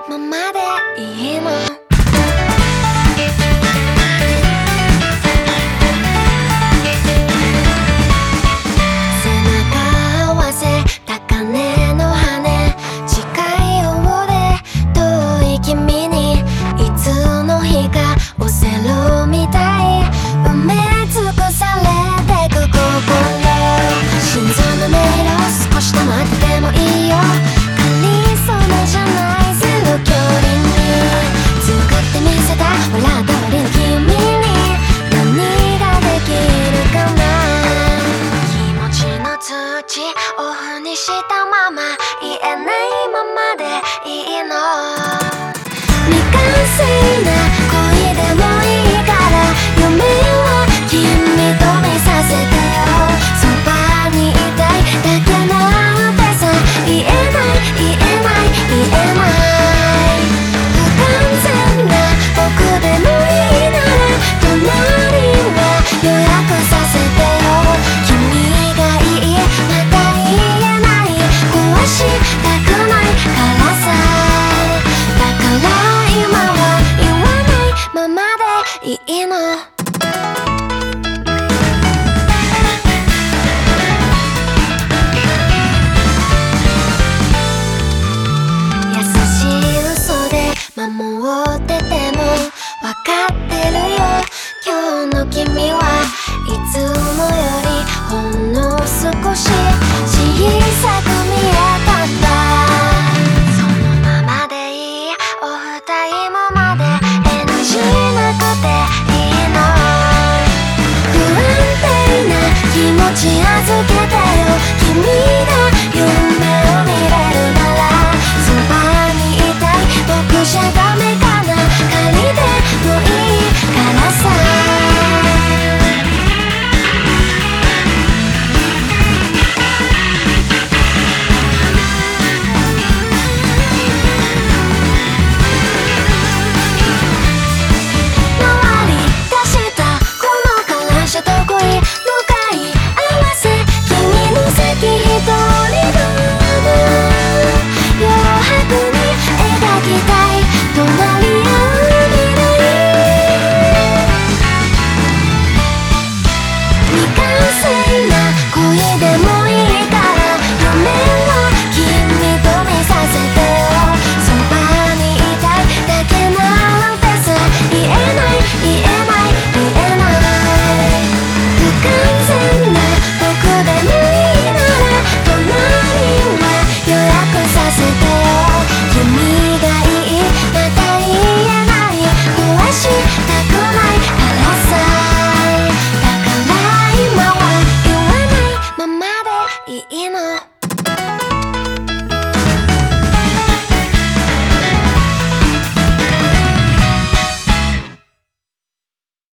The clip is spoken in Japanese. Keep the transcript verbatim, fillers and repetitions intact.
ままでいいの。背中合わせ高嶺の羽近いようで遠い君にいつの日かオセロみたい埋め尽くされてく心心臓の音色少し黙っててもいいよカリスマじゃないゼロ距離に作ってみせた笑ったふりの君に何ができるかな気持ちの通知オフにしたまま家